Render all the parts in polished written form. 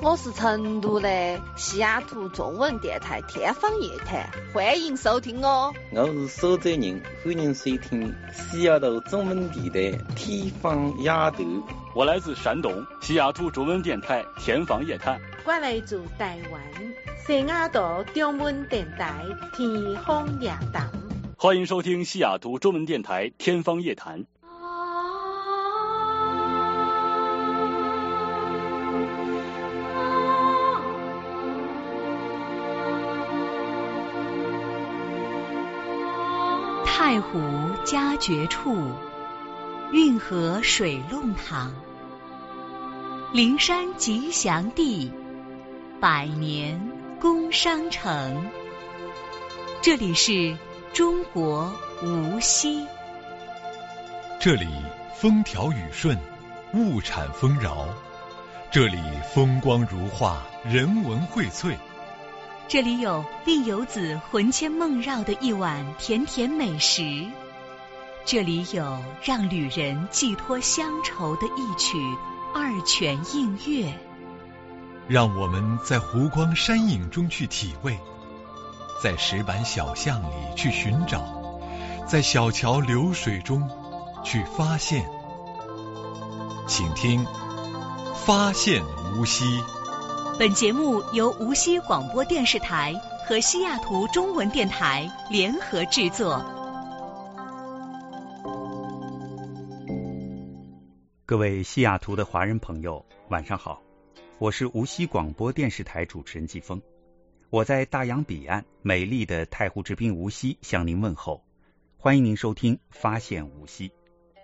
我是成都的西雅图中文电台天方夜谭，欢迎收听哦。 我是苏州人，欢迎收听西雅图中文电台天方夜谭。 我来自山东西雅图中文电台天方夜谭。 我来自台湾西雅图中文电台天方夜谭。 欢迎收听西雅图中文电台天方夜谭。 太湖佳绝处，运河水弄堂，灵山吉祥地，百年工商城。这里是中国无锡。 这里风调雨顺，物产丰饶。这里风光如画，人文荟萃。 这里有令游子魂牵梦绕的一碗甜甜美食，这里有让旅人寄托乡愁的一曲二泉映月。 让我们在湖光山影中去体味，在石板小巷里去寻找，在小桥流水中去发现。请听发现无锡。 本节目由无锡广播电视台和西雅图中文电台联合制作。 各位西雅图的华人朋友，晚上好，我是无锡广播电视台主持人季风。我在大洋彼岸美丽的太湖之滨无锡向您问候，欢迎您收听发现无锡。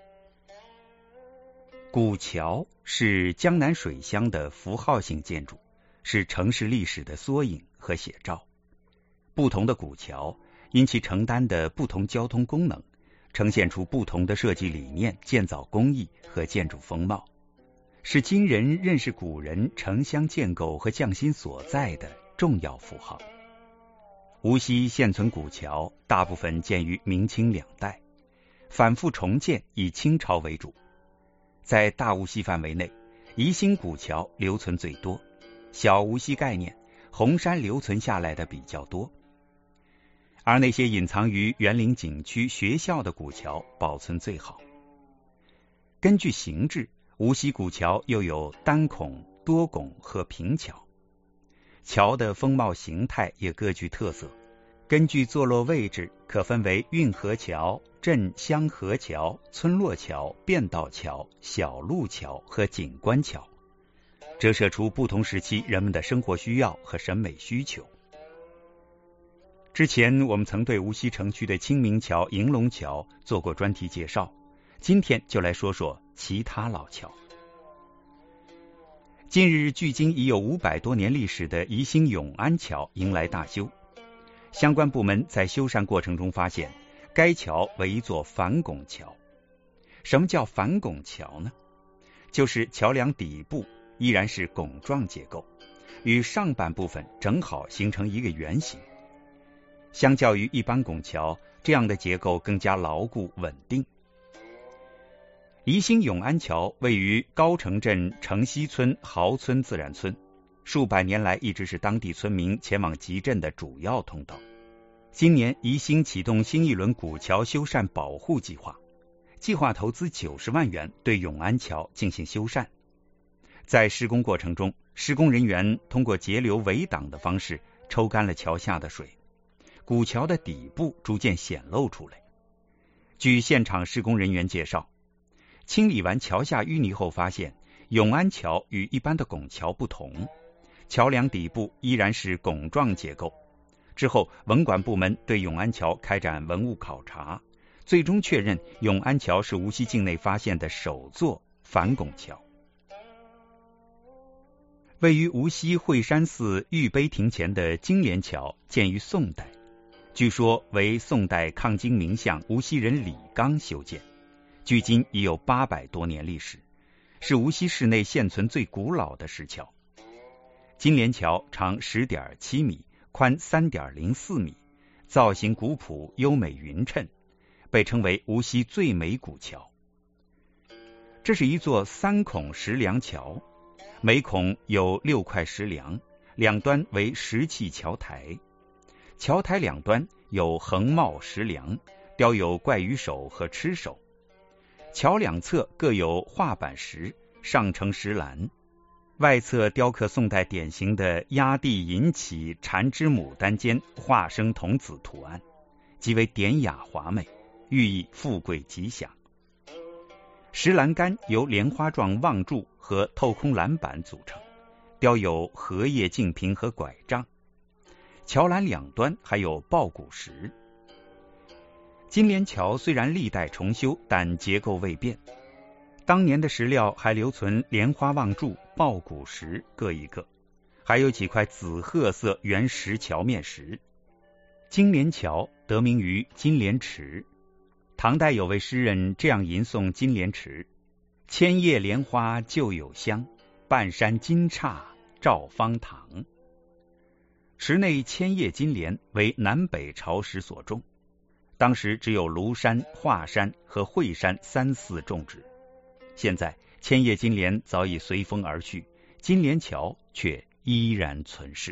古桥是江南水乡的符号性建筑，是城市历史的缩影和写照。不同的古桥因其承担的不同交通功能，呈现出不同的设计理念、建造工艺和建筑风貌，是今人认识古人城乡建构和匠心所在的重要符号。无锡现存古桥大部分建于明清两代，反复重建以清朝为主。在大无锡范围内，宜兴古桥留存最多，小无锡概念红山留存下来的比较多，而那些隐藏于园林景区、学校的古桥保存最好。根据形制，无锡古桥又有单孔、多拱和平桥，桥的风貌形态也各具特色。根据坐落位置，可分为运河桥、镇乡河桥、村落桥、便道桥、小路桥和景观桥，折射出不同时期人们的生活需要和审美需求。之前我们曾对无锡城区的清明桥、迎龙桥做过专题介绍，今天就来说说其他老桥。近日，距今已有500多年历史的宜兴永安桥迎来大修，相关部门在修缮过程中发现，该桥为一座反拱桥。什么叫反拱桥呢？就是桥梁底部依然是拱状结构，与上半部分正好形成一个圆形。相较于一般拱桥，这样的结构更加牢固稳定。宜兴永安桥位于高城镇城西村豪村自然村，数百年来一直是当地村民前往集镇的主要通道。今年宜兴启动新一轮古桥修缮保护计划，计划投资90万元对永安桥进行修缮。在施工过程中，施工人员通过截流围挡的方式抽干了桥下的水，古桥的底部逐渐显露出来。据现场施工人员介绍，清理完桥下淤泥后发现，永安桥与一般的拱桥不同，桥梁底部依然是拱状结构。之后，文管部门对永安桥开展文物考察，最终确认永安桥是无锡境内发现的首座反拱桥。位于无锡惠山寺玉碑亭前的金莲桥建于宋代，据说为宋代抗金名相无锡人李纲修建，距今已有800多年历史，是无锡市内现存最古老的石桥。金莲桥长10.7米，宽3.04米，造型古朴优美匀称，被称为无锡最美古桥。这是一座3孔石梁桥， 每孔有6块石梁，两端为石砌桥台，桥台两端有横帽石梁，雕有怪鱼手和螭首。桥两侧各有画板石，上承石栏，外侧雕刻宋代典型的压地引起缠枝牡丹间化生童子图案，极为典雅华美，寓意富贵吉祥。石栏杆由莲花状望柱和透空栏板组成，雕有荷叶净瓶和拐杖，桥栏两端还有抱鼓石。金莲桥虽然历代重修，但结构未变，当年的石料还留存莲花望柱、抱鼓石各一个，还有几块紫褐色原石桥面石。金莲桥得名于金莲池，唐代有位诗人这样吟诵金莲池：千叶莲花旧有香，半山金刹照方塘。池内千叶金莲为南北朝时所种，当时只有庐山、华山和惠山3、4种植，现在千叶金莲早已随风而去，金莲桥却依然存世。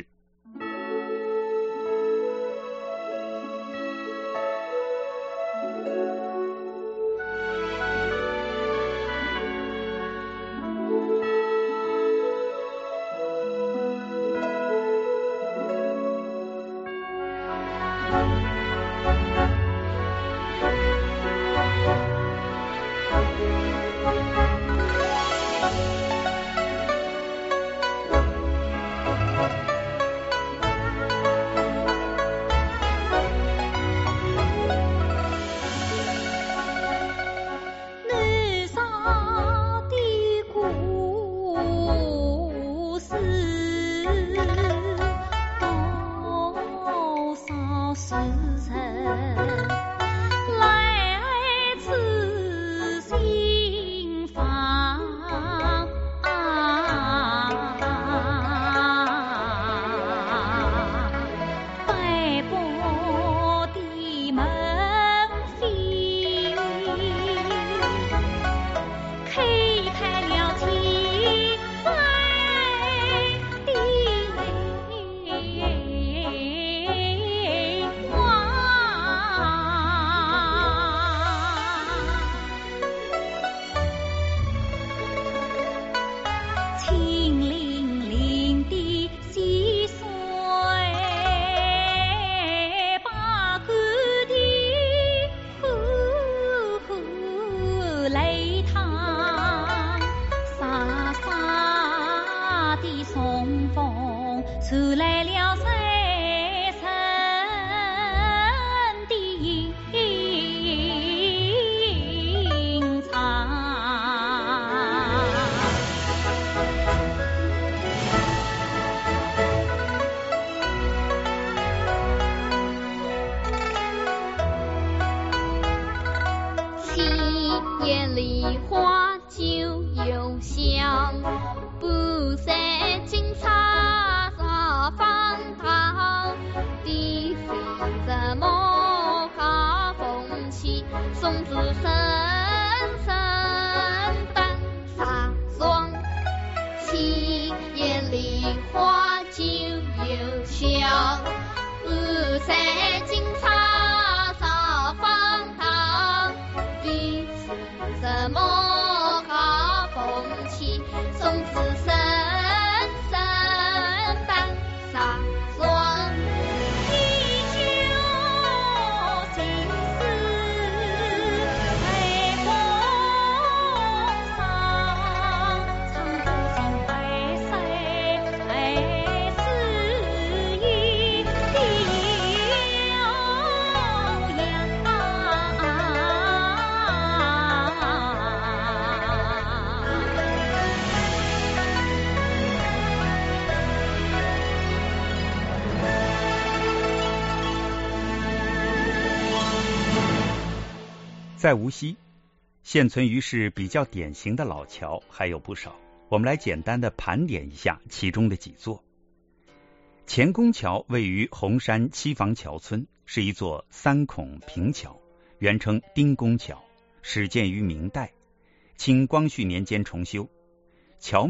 在无锡，现存于世比较典型的老桥还有不少，我们来简单的盘点一下其中的几座。前宫桥位于红山七房桥村，是一座3孔平桥，原称丁公桥，始建于明代，清光绪年间重修。桥面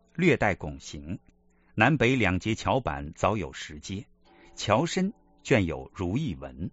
略带拱形，南北两节桥板早有石阶，桥身镌有如意纹。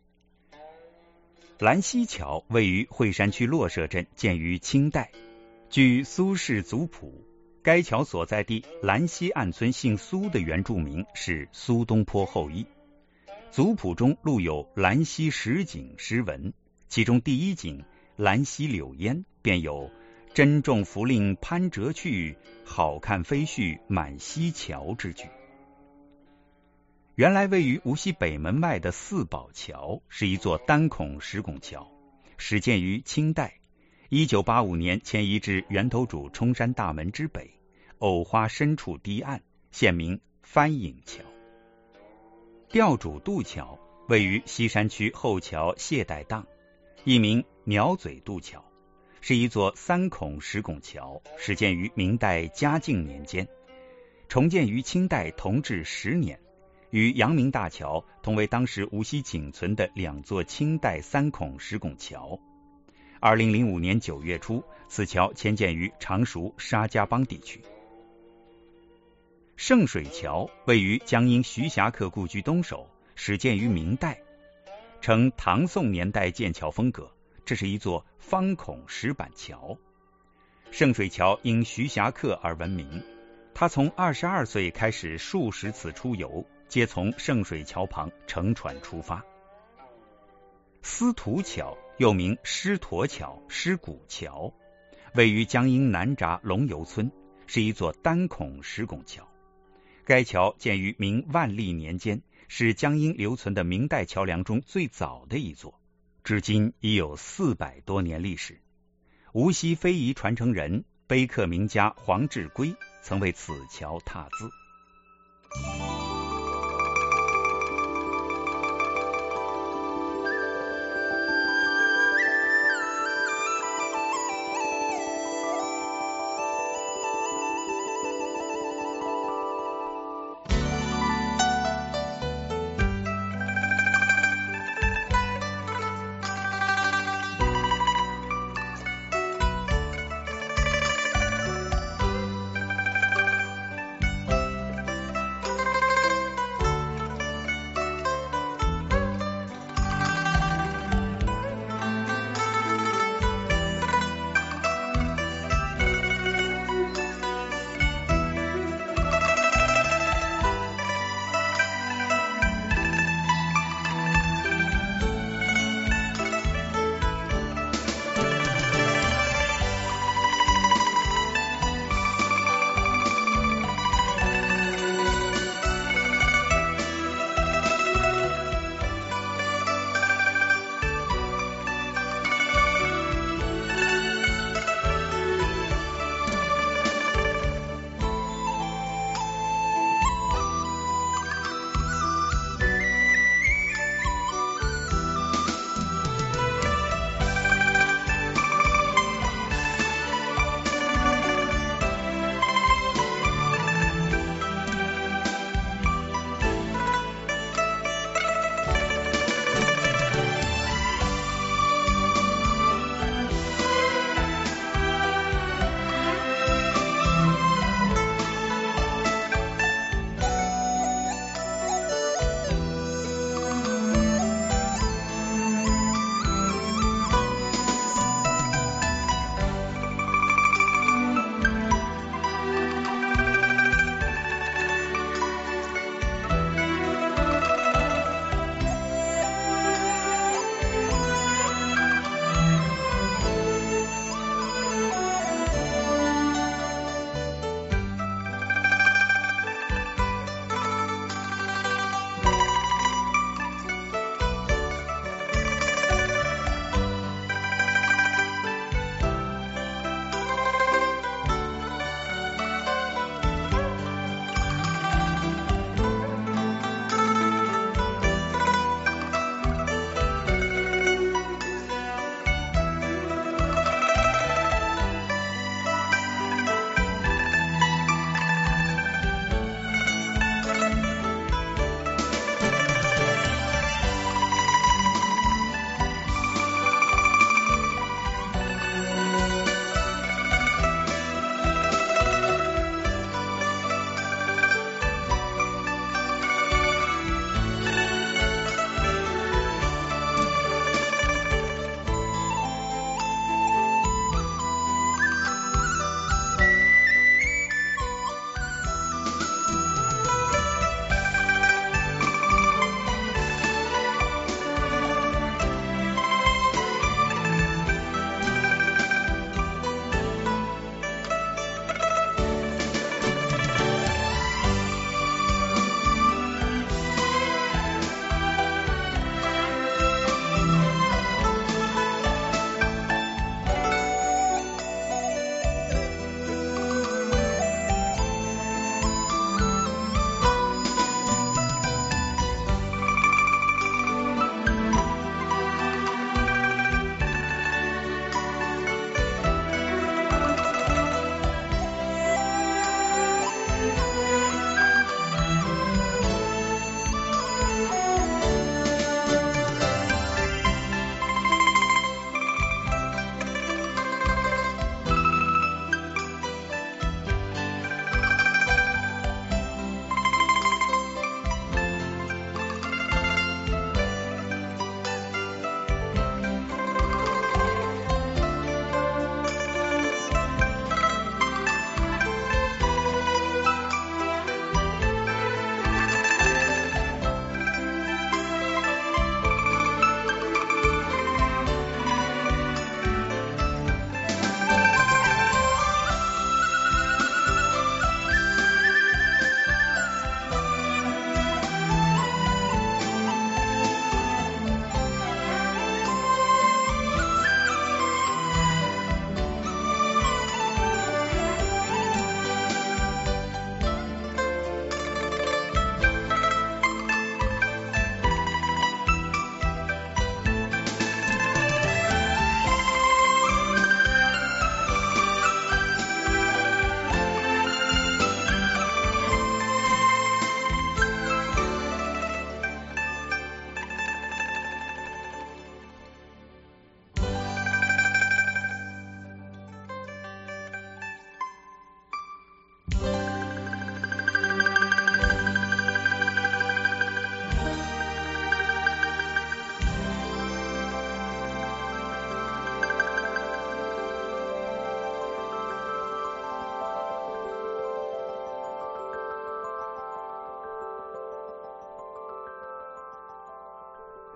兰溪桥位于惠山区洛社镇，建于清代。据苏轼族谱，该桥所在地兰溪岸村姓苏的原住民是苏东坡后裔。族谱中录有兰溪十景诗文，其中第一景兰溪柳烟便有珍重福令攀折去，好看飞絮满溪桥之句。原来位于无锡北门外的四宝桥是一座单孔石拱桥，始建于清代，1985年迁移至源头主冲山大门之北，藕花深处堤岸，现名翻影桥。吊主渡桥位于西山区后桥谢岱荡，一名鸟嘴渡桥，是一座三孔石拱桥，始建于明代嘉靖年间，重建于清代同治10年，与阳明大桥同为当时无锡仅存的2座清代三孔石拱桥。2005年9月初，此桥迁建于常熟沙家浜地区。圣水桥位于江阴徐霞客故居东首，始建于明代，呈唐宋年代建桥风格，这是一座方孔石板桥。圣水桥因徐霞客而闻名，他从22岁开始数十次出游，皆从圣水桥旁乘船出发。司徒桥又名狮驼桥、狮鼓桥，位于江阴南闸龙游村，是一座单孔石拱桥。该桥建于明万历年间，是江阴留存的明代桥梁中最早的一座，至今已有400多年历史。无锡非遗传承人碑刻名家黄志圭曾为此桥拓字。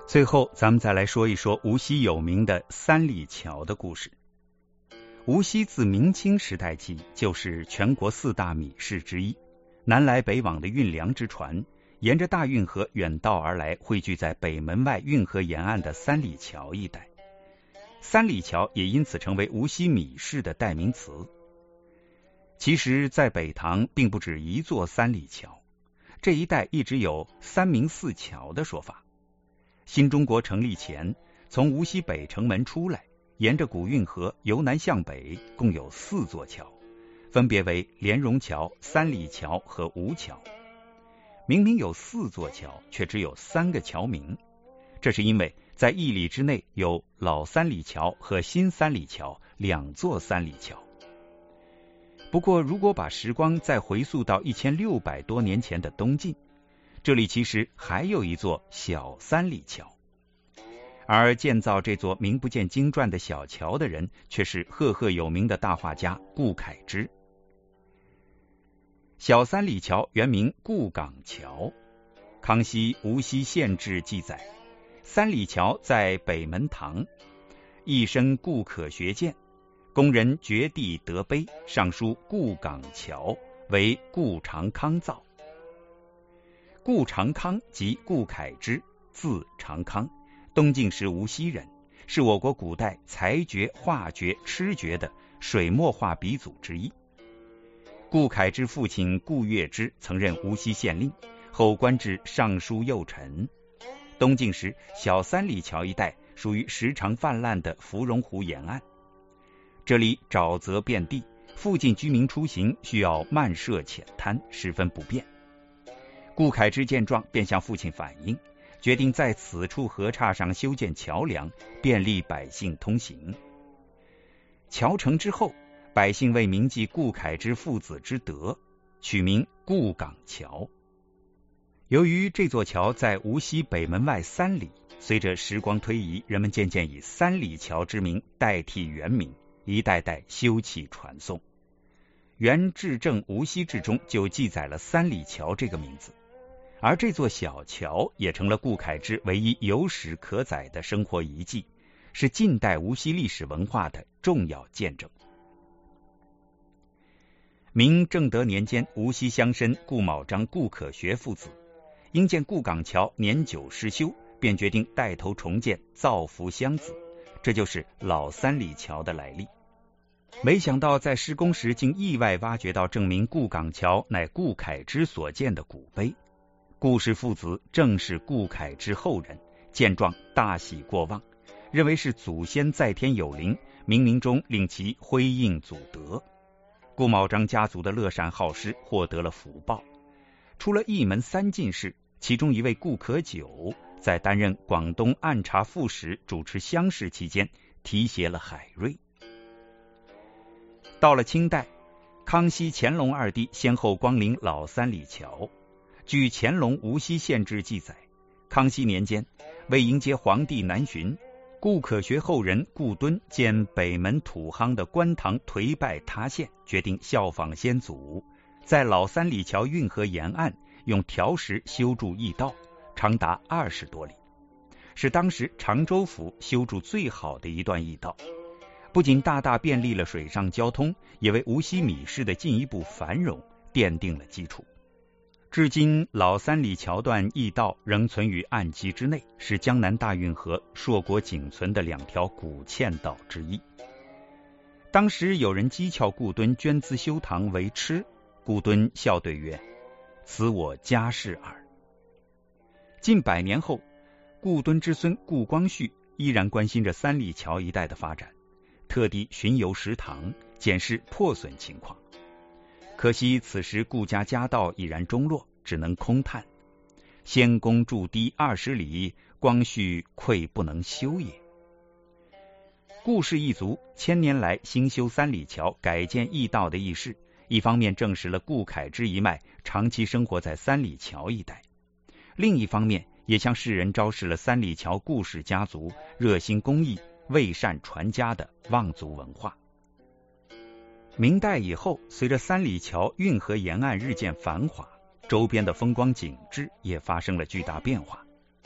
最后，咱们再来说一说无锡有名的三里桥的故事。无锡自明清时代起就是全国4大米市之一，南来北往的运粮之船沿着大运河远道而来，汇聚在北门外运河沿岸的三里桥一带。三里桥也因此成为无锡米市的代名词。其实在北唐并不止一座三里桥，这一带一直有三明四桥的说法。新中国成立前，从无锡北城门出来，沿着古运河由南向北，共有4座桥，分别为莲蓉桥、三里桥和吴桥。明明有4座桥，却只有3个桥名，这是因为在1里之内有老三里桥和新三里桥2座三里桥。不过，如果把时光再回溯到1600多年前的东晋，这里其实还有一座小三里桥，而建造这座名不见经传的小桥的人，却是赫赫有名的大画家顾恺之。小三里桥原名顾岗桥，康熙《无锡县志》记载，三里桥在北门堂，一身顾可学见，工人掘地得碑，上书顾岗桥，为顾长康造。顾长康即顾恺之，字长康，东晋时无锡人，是我国古代裁决、画决、痴决的水墨画鼻祖之一。顾恺之父亲顾月之曾任无锡县令，后官至尚书右丞。东晋时，小三里桥一带属于时常泛滥的芙蓉湖沿岸，这里沼泽遍地，附近居民出行需要漫涉浅滩，十分不便。顾恺之见状，便向父亲反映，决定在此处河岔上修建桥梁，便利百姓通行。桥成之后，百姓为铭记顾恺之父子之德，取名顾岗桥。由于这座桥在无锡北门外3里，随着时光推移，人们渐渐以三里桥之名代替原名，一代代修葺传颂。元至正无锡志中就记载了三里桥这个名字，而这座小桥也成了顾恺之唯一有史可载的生活遗迹，是近代无锡历史文化的重要见证。明正德年间，无锡乡绅顾卯章、顾可学父子因见顾岗桥年久失修，便决定带头重建，造福乡子，这就是老三里桥的来历。没想到在施工时，竟意外挖掘到证明顾岗桥乃顾恺之所建的古碑。顾氏父子正是顾恺之后人，见状大喜过望，认为是祖先在天有灵，冥冥中令其辉映祖德。顾卯章家族的乐善好施获得了福报，出了一门3进士，其中一位顾可久在担任广东按察副使主持乡试期间提携了海瑞。到了清代，康熙、乾隆2帝先后光临老三里桥。据乾隆《无锡县志》记载，康熙年间，为迎接皇帝南巡，顾可学后人顾敦见北门土夯的官堂颓败塌陷，决定效仿先祖，在老三里桥运河沿岸用条石修筑驿道，长达20多里，是当时常州府修筑最好的一段驿道，不仅大大便利了水上交通，也为无锡米市的进一步繁荣奠定了基础。至今，老三里桥段驿道仍存于岸基之内，是江南大运河硕果仅存的2条古嵌道之一。当时有人讥诮顾敦捐资修堂为痴，顾敦笑对曰：“此我家事耳。”近100年后，顾敦之孙顾光绪依然关心着三里桥一带的发展，特地巡游石堂，检视破损情况。可惜此时顾家家道已然中落，只能空叹：“先公筑堤20里，光绪愧不能修也。”顾氏一族1000年来兴修三里桥、改建驿道的轶事，一方面证实了顾恺之一脉长期生活在三里桥一带，另一方面也向世人昭示了三里桥顾氏家族热心公益、为善传家的望族文化。明代以后，随着三里桥运河沿岸日渐繁华，周边的风光景致也发生了巨大变化，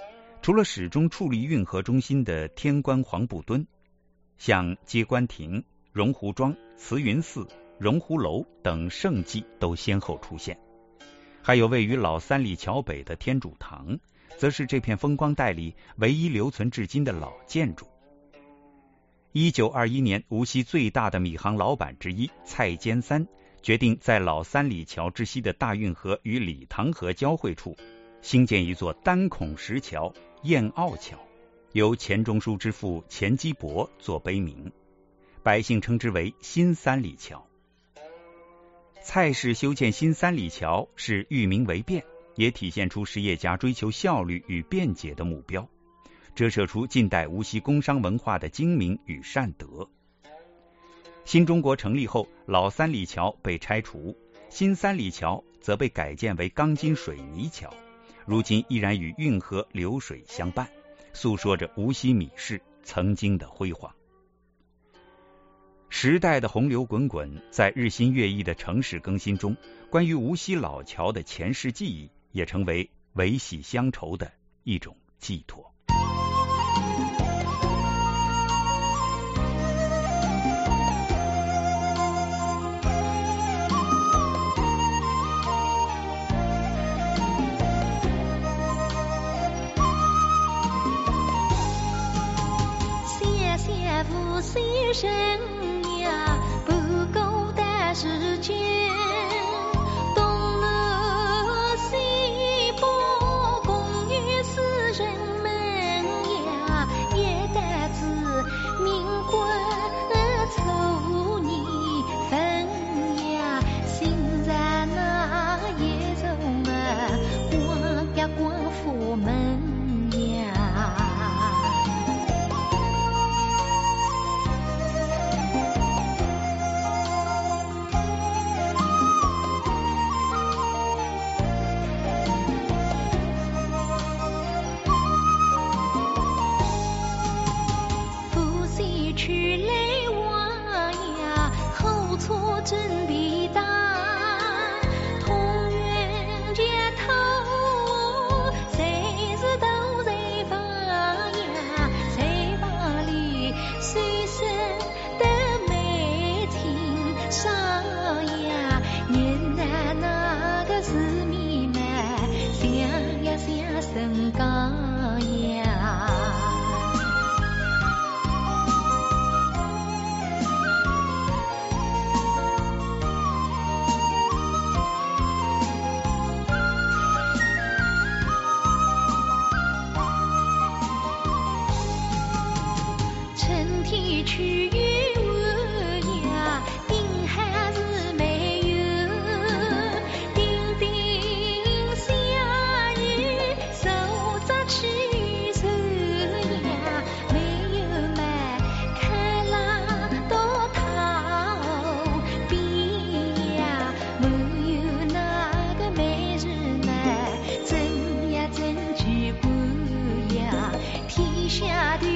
除了始终矗立运河中心的天官黄埔墩，像接官亭、荣湖庄、慈云寺、荣湖楼等胜迹都先后出现。还有位于老三里桥北的天主堂，则是这片风光带里唯一留存至今的老建筑。1921年，无锡最大的米行老板之一蔡坚三决定在老三里桥之西的大运河与理塘河交汇处兴建一座单孔石桥燕澳桥，由钱钟书之父钱基博做碑铭，百姓称之为新三里桥。蔡氏修建新三里桥是寓民为便，也体现出实业家追求效率与便捷的目标，折射出近代无锡工商文化的精明与善德。新中国成立后，老三里桥被拆除，新三里桥则被改建为钢筋水泥桥，如今依然与运河流水相伴，诉说着无锡米市曾经的辉煌。时代的洪流滚滚，在日新月异的城市更新中，关于无锡老桥的前世记忆也成为维系乡愁的一种寄托。 无锡人呀，不够的时间，东南西北共与世人们呀，也得知民国丑年份呀，现在那也中光呀光复门呀。去来往呀，后错真的大，同源街头，谁是都在发呀，在发里随身的美情上呀，年代那个市民们想呀想身高呀。去与我呀，定还是没有，丁丁下雨，手着去手呀，没有买开了到逃避呀，没有那个美人们真呀真举过呀，天下的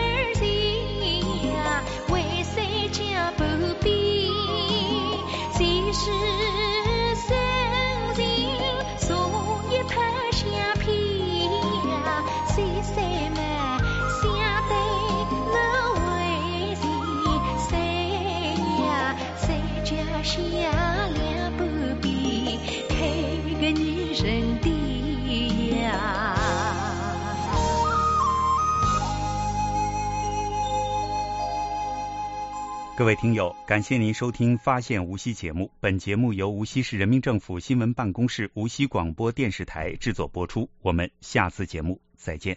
是生情，所以拍下皮呀，谁谁们想对那为谁谁呀，谁家下两不必开个女人的呀。 各位听友，感谢您收听《发现无锡》节目。本节目由无锡市人民政府新闻办公室无锡广播电视台制作播出。我们下次节目再见。